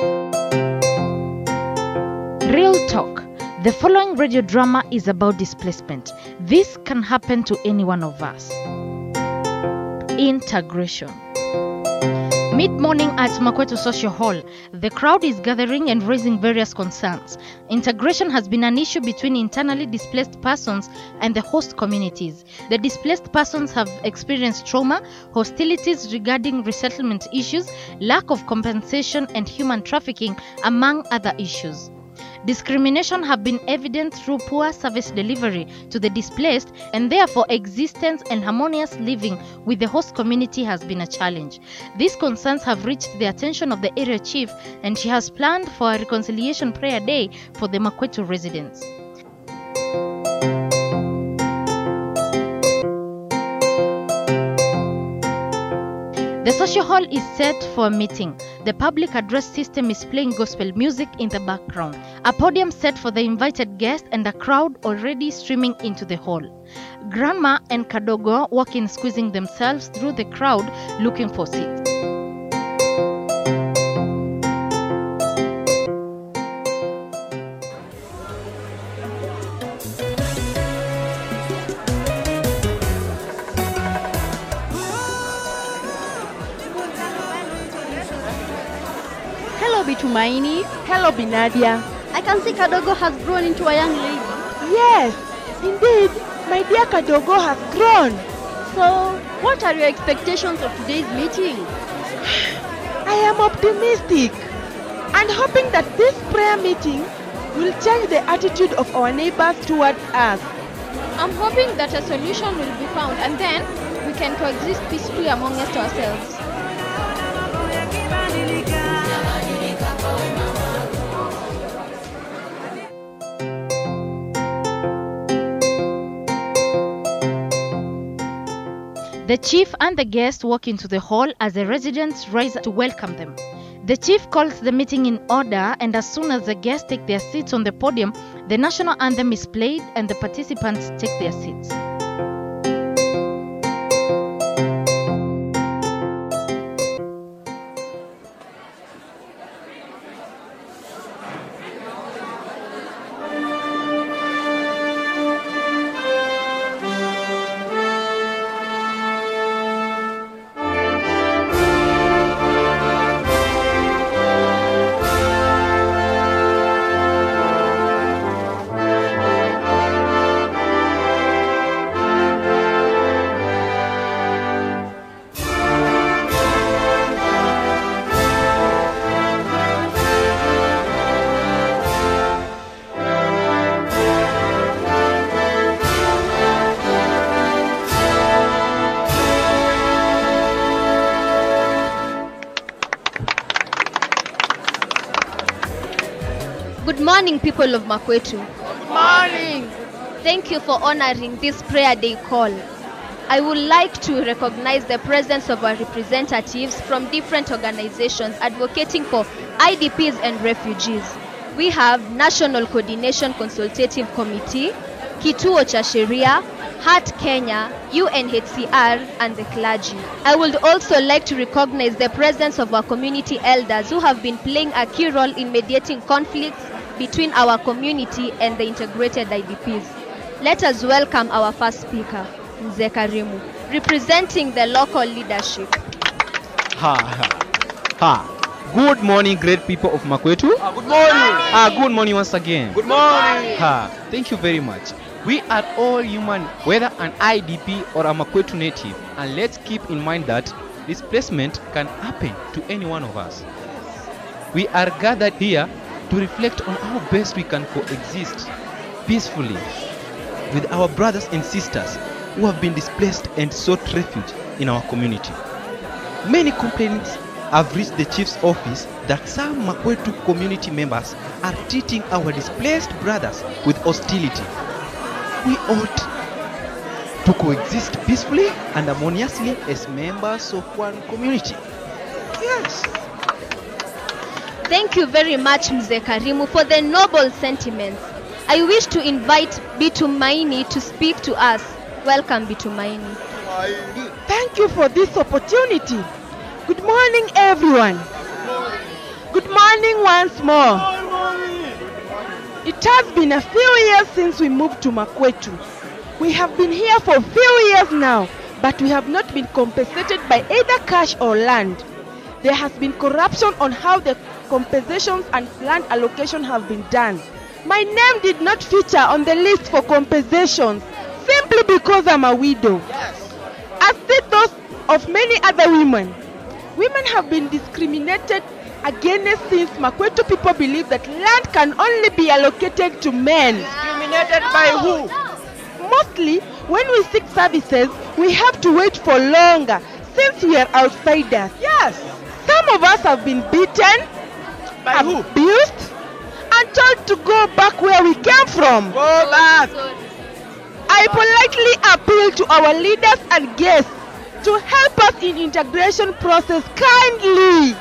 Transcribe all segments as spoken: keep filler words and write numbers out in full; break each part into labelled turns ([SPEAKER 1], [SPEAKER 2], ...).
[SPEAKER 1] Real talk. The following radio drama is about displacement. This can happen to any one of us. Integration. Mid-morning at Makwetu Social Hall, the crowd is gathering and raising various concerns. Integration has been an issue between internally displaced persons and the host communities. The displaced persons have experienced trauma, hostilities regarding resettlement issues, lack of compensation, and human trafficking, among other issues. Discrimination have been evident through poor service delivery to the displaced, and therefore existence and harmonious living with the host community has been a challenge. These concerns have reached the attention of the area chief, and she has planned for a reconciliation prayer day for the Makwetu residents. The social hall is set for a meeting. The public address system is playing gospel music in the background. A podium set for the invited guests and a crowd already streaming into the hall. Grandma and Kadogo walk in, squeezing themselves through the crowd looking for seats.
[SPEAKER 2] Hello, Bitumaini.
[SPEAKER 3] Hello, Binadia.
[SPEAKER 2] I can see Kadogo has grown into a young lady.
[SPEAKER 3] Yes, indeed, my dear Kadogo has grown.
[SPEAKER 2] So, what are your expectations of today's meeting?
[SPEAKER 3] I am optimistic and hoping that this prayer meeting will change the attitude of our neighbors towards us.
[SPEAKER 4] I'm hoping that a solution will be found and then we can coexist peacefully amongst ourselves.
[SPEAKER 1] The chief and the guests walk into the hall as the residents rise to welcome them. The chief calls the meeting in order, and as soon as the guests take their seats on the podium, the national anthem is played and the participants take their seats.
[SPEAKER 4] Good morning, people of Makwetu.
[SPEAKER 3] Good morning.
[SPEAKER 4] Thank you for honoring this prayer day call. I would like to recognize the presence of our representatives from different organizations advocating for I D Ps and refugees. We have National Coordination Consultative Committee, Kituo cha Sheria, Heart Kenya, U N H C R, and the clergy. I would also like to recognize the presence of our community elders who have been playing a key role in mediating conflicts between our community and the integrated I D Ps. Let us welcome our first speaker, Mzee Karimu, representing the local leadership.
[SPEAKER 5] Ha ha ha. Good morning, great people of Makwetu.
[SPEAKER 3] Uh, good morning.
[SPEAKER 5] Ah, good morning once again.
[SPEAKER 3] Good morning.
[SPEAKER 5] Ha. Thank you very much. We are all human, whether an I D P or a Makwetu native, and let's keep in mind that displacement can happen to any one of us. We are gathered here to reflect on how best we can coexist peacefully with our brothers and sisters who have been displaced and sought refuge in our community. Many complaints have reached the chief's office that some Makwetu community members are treating our displaced brothers with hostility. We ought to coexist peacefully and harmoniously as members of one community. Yes.
[SPEAKER 4] Thank you very much, Mzee Karimu, for the noble sentiments. I wish to invite Bitumaini to speak to us. Welcome, Bitumaini.
[SPEAKER 3] Thank you for this opportunity. Good morning, everyone. Good morning, once more. It has been a few years since we moved to Makwetu. We have been here for a few years now, but we have not been compensated by either cash or land. There has been corruption on how the compensations and land allocation have been done. My name did not feature on the list for compensations simply because I'm a widow. Yes. As did those of many other women. Women have been discriminated against since Makwetu people believe that land can only be allocated to men.
[SPEAKER 6] Discriminated by who?
[SPEAKER 3] Mostly, when we seek services, we have to wait for longer since we are outsiders.
[SPEAKER 6] Yes.
[SPEAKER 3] Some of us have been beaten,
[SPEAKER 6] by who?
[SPEAKER 3] abused, and told to go back where we came from.
[SPEAKER 6] Go back.
[SPEAKER 3] I politely appeal to our leaders and guests to help us in integration process kindly.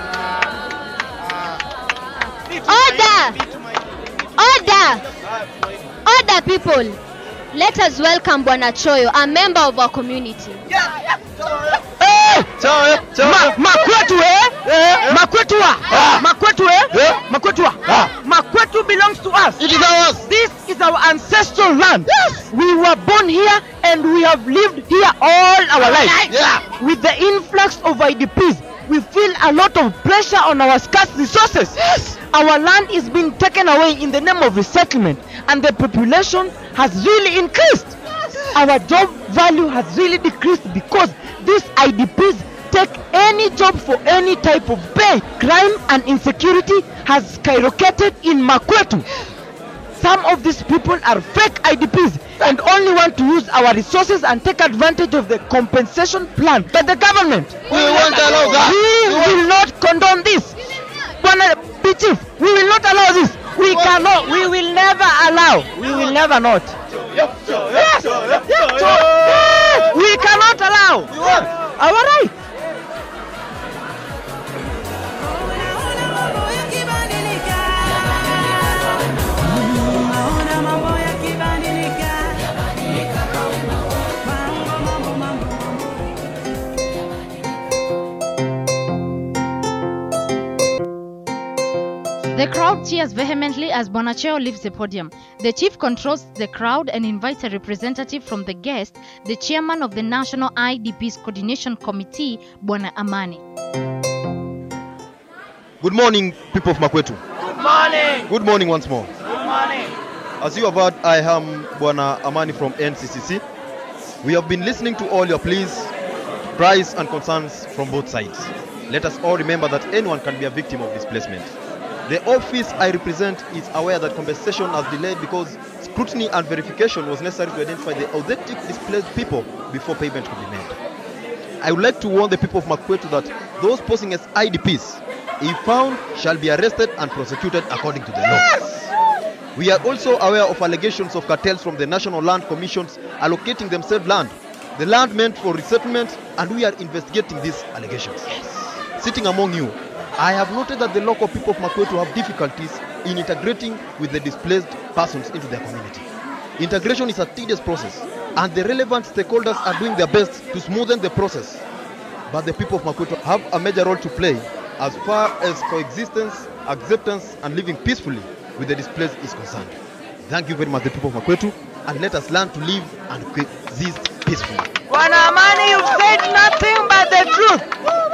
[SPEAKER 4] Order! Order! Order, people! Let us welcome Bwana Choyo, a member of our community.
[SPEAKER 6] Yeah.
[SPEAKER 3] Hey!
[SPEAKER 6] Choyo, Choyo.
[SPEAKER 3] Makwetu eh? Makwetu ah. Makwetu eh? Makwetu ah. Makwetu belongs to us.
[SPEAKER 6] It is ours.
[SPEAKER 3] This is our ancestral land. Yes. We were born here and we have lived here all our lives.
[SPEAKER 6] Yeah.
[SPEAKER 3] With the influx of I D Ps, we feel a lot of pressure on our scarce resources. Yes. Our land is being taken away in the name of resettlement, and the population has really increased. Yes. Our job value has really decreased because these I D Ps take any job for any type of pay. Crime and insecurity has skyrocketed in Makwetu. Some of these people are fake I D Ps and only want to use our resources and take advantage of the compensation plan by the government.
[SPEAKER 6] We won't allow that.
[SPEAKER 3] We will not condone this. Chief, we will not allow this. We cannot. We will never allow. We will never not. Yes. Yes. Yes. We cannot allow. All right.
[SPEAKER 1] The crowd cheers vehemently as Bwana Choyo leaves the podium. The chief controls the crowd and invites a representative from the guest, the chairman of the National I D Ps Coordination Committee, Bwana Amani.
[SPEAKER 7] Good morning, people of Makwetu.
[SPEAKER 6] Good morning.
[SPEAKER 7] Good morning once more.
[SPEAKER 6] Good morning.
[SPEAKER 7] As you have heard, I am Bwana Amani from N C C C. We have been listening to all your pleas, cries and concerns from both sides. Let us all remember that anyone can be a victim of displacement. The office I represent is aware that compensation has delayed because scrutiny and verification was necessary to identify the authentic displaced people before payment could be made. I would like to warn the people of Makwetu that those posing as I D Ps, if found, shall be arrested and prosecuted according to the law. Yes! We are also aware of allegations of cartels from the National Land Commissions allocating themselves land, the land meant for resettlement, and we are investigating these allegations. Yes. Sitting among you, I have noted that the local people of Makwetu have difficulties in integrating with the displaced persons into their community. Integration is a tedious process, and the relevant stakeholders are doing their best to smoothen the process. But the people of Makwetu have a major role to play as far as coexistence, acceptance, and living peacefully with the displaced is concerned. Thank you very much, the people of Makwetu, and let us learn to live and coexist peacefully.
[SPEAKER 3] Bwana Amani, you've said nothing but the truth.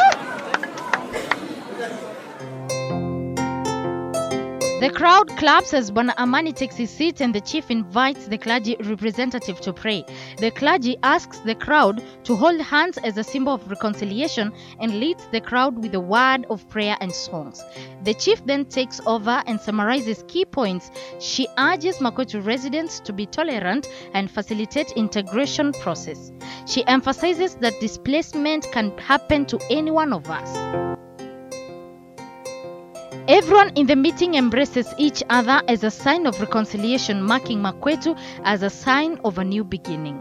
[SPEAKER 1] The crowd claps as Bwana Amani takes his seat and the chief invites the clergy representative to pray. The clergy asks the crowd to hold hands as a symbol of reconciliation and leads the crowd with a word of prayer and songs. The chief then takes over and summarizes key points. She urges Makwetu residents to be tolerant and facilitate integration process. She emphasizes that displacement can happen to any one of us. Everyone in the meeting embraces each other as a sign of reconciliation, marking Makwetu as a sign of a new beginning.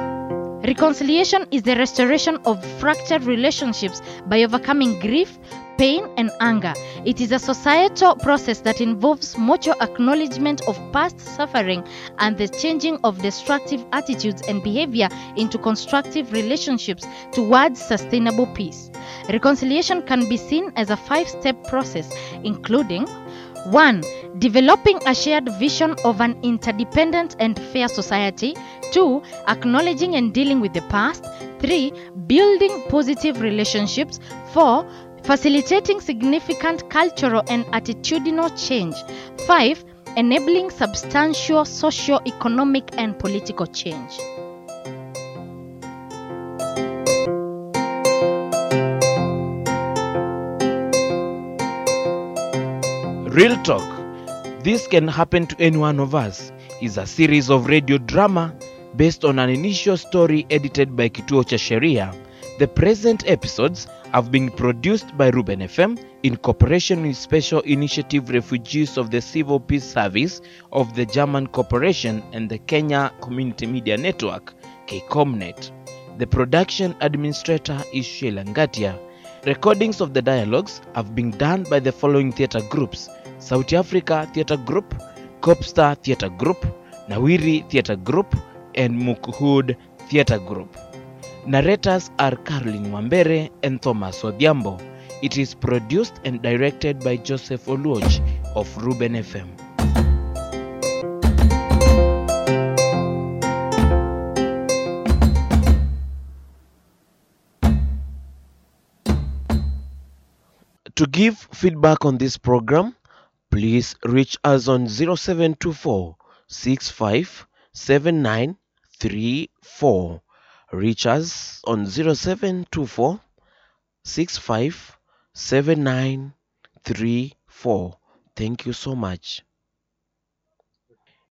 [SPEAKER 1] Reconciliation is the restoration of fractured relationships by overcoming grief, pain, and anger. It is a societal process that involves mutual acknowledgement of past suffering and the changing of destructive attitudes and behavior into constructive relationships towards sustainable peace. Reconciliation can be seen as a five-step process, including one. Developing a shared vision of an interdependent and fair society. two. Acknowledging and dealing with the past. three. Building positive relationships. four. Facilitating significant cultural and attitudinal change. five. Enabling substantial socio-economic and political change.
[SPEAKER 8] Real Talk, This Can Happen to Any One of Us, is a series of radio drama based on an initial story edited by Kituo cha Sheria. The present episodes have been produced by Ruben F M in cooperation with Special Initiative Refugees of the Civil Peace Service of the German Corporation and the Kenya Community Media Network, KCOMNET. The production administrator is Sheila Ngatia. Recordings of the dialogues have been done by the following theatre groups: South Africa Theatre Group, Copstar Theatre Group, Nawiri Theatre Group, and Mukhood Theatre Group. Narrators are Caroline Wambere and Thomas Odhiambo. It is produced and directed by Joseph Oluoch of Ruben F M. To give feedback on this program, please reach us on zero seven two four, six five seven nine three four. Reach us on zero seven two four, six five seven nine three four. Thank you so much.